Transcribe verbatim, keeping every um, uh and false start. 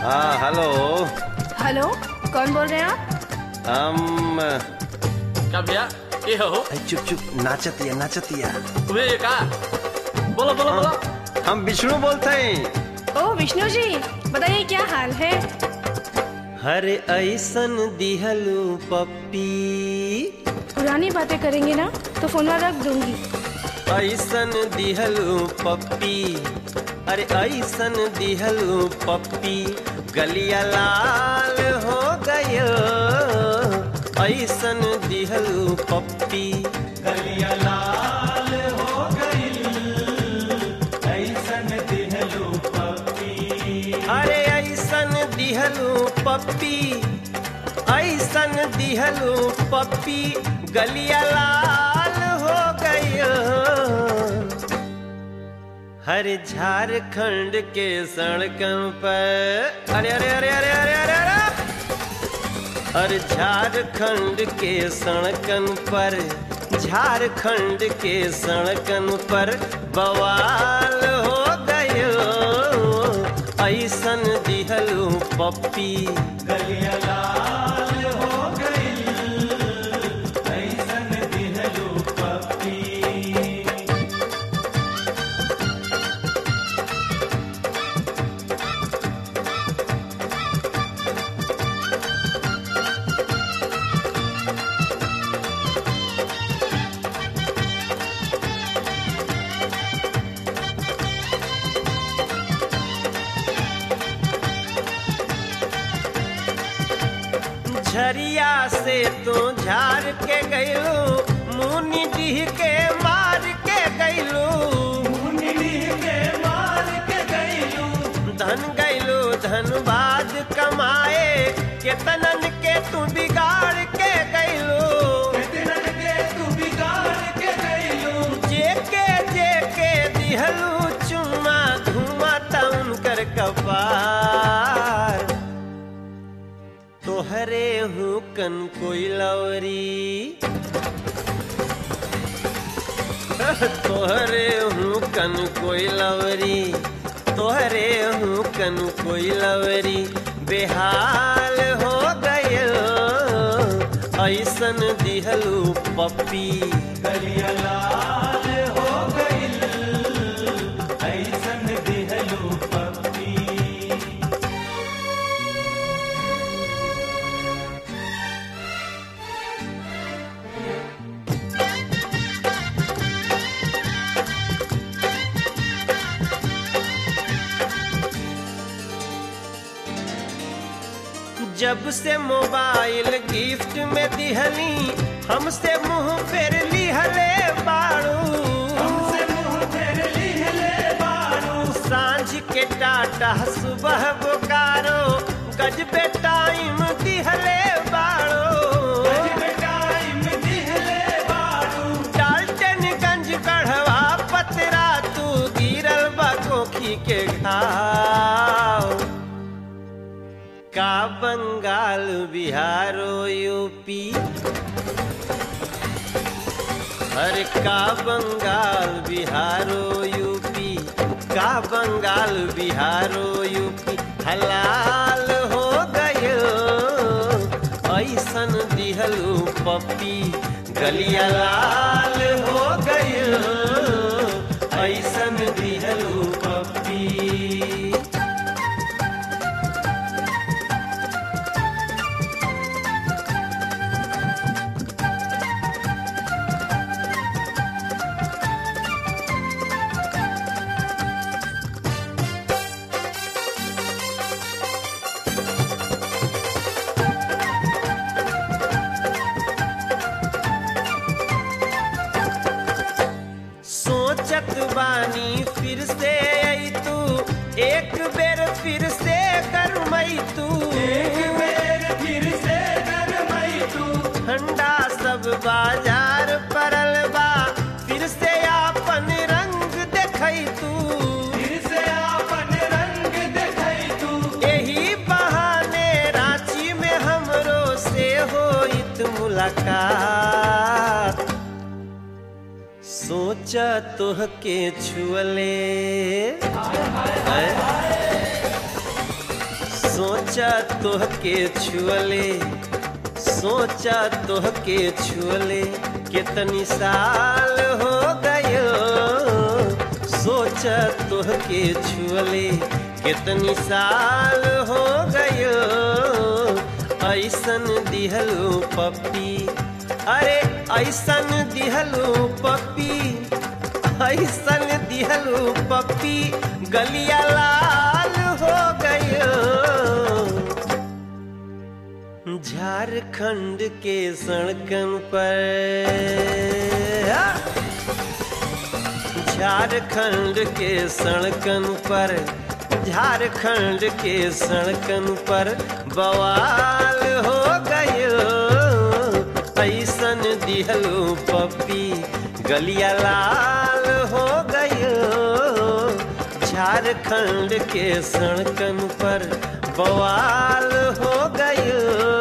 हाँ hello. Hello, कौन बोल रहे हैं आप? हम क्या भैया ये हो? चुप चुप नाचतिया नाचतिया। वे का बोलो बोलो बोलो। हम विष्णु बोलते हैं। ओ विष्णु जी, बताइए क्या हाल है? हरे ऐसन दिहलू पप्पी। पुरानी बातें करेंगे ना तो फोन रख दूंगी। ऐसन दिहलू पप्पी, अरे ऐसन दिहलू पप्पी, गलिया लाल हो गयो। ऐसन दिहलू पप्पी, गलिया लाल हो गई। ऐसन दिहलू पप्पी, अरे ऐसन दिहलू पप्पी, ऐसन दिहलू पप्पी, गलिया लाल हो गयो। हर झारखंड के सड़कों पर, अरे अरे अरे अरे अरे अरे अरे हर झारखंड के सड़कन पर, झारखंड के सड़कन पर बवाल हो गयो। ऐसन दिहलू पप्पी, गलिया लाल हो गई। ऐसन दिहलू पप्पी। झरिया से तो झार के गईलू, मुनि डीह के मार के गईलू। मुनि डीह के मार के गईलू। धन गईलू धनबाद कमाए, केतनन के तू बिगाड़ के गईलू। केतनन के तू बिगाड़ के गईलू। जेके जेके दिहलू चुम्मा, धुआं तउन कर कपार। तोहरे हूँ कन कोई लवरी, तोहरे हूँ कन कोई लवरी, तोहरे हूँ कन कोई लवरी, बेहाल हो गयो। ऐसन दिहलू पप्पी, गलिया लाल हो गई। ऐसन दिहलू पप्पी। जब से मोबाइल गिफ्ट में दिहली, हमसे मुंह फेर लिहले बाड़ू। हमसे मुंह फेर लिहले बाड़ू। सांझ के टाटा सुबह बोकारो, गजबे टाइम दिहले बाड़ू। गजबे टाइम दिहले बाड़ू। डाल्टनगंज गढ़वा पतरा, तू गिरल बा कोखी के घाव। का बंगाल बिहारो यूपी, हर का बंगाल बिहारो यूपी, का बंगाल बिहारो यूपी, हलाल हो गयो। ऐसन दिहलू पप्पी, गलिया लाल हो गयो। ऐसन दिहलू पप्पी। सोचत बानी फिर से आई तू, एक बेर फिर से करमई तू। एक बेर फिर से करमई तू। ठंडा सब बाजार परल बा, फिर से आपन रंग देखई तू। फिर से आपन रंग देखई तू। यही बहाने रांची में हमरो से होइत मुलाकात। सोचा तोहके छुअले, सोचा तोह के छुअले सोचा तोह के छुअले कितनी साल हो गयो सोचा तोह के छुअले कितनी साल हो गयो ऐसन दिहलू पप्पी अरे ऐसन दिहलू पप्पी ऐसन दिहलू पप्पी गलिया लाल हो गयो झारखंड के सड़कन पर झारखंड के सड़कन पर झारखंड के सड़कन पर बवाल हो गयो ऐसन दिहलू पप्पी गलिया लाल हो गयो झारखंड के सड़कन पर बवाल हो गयो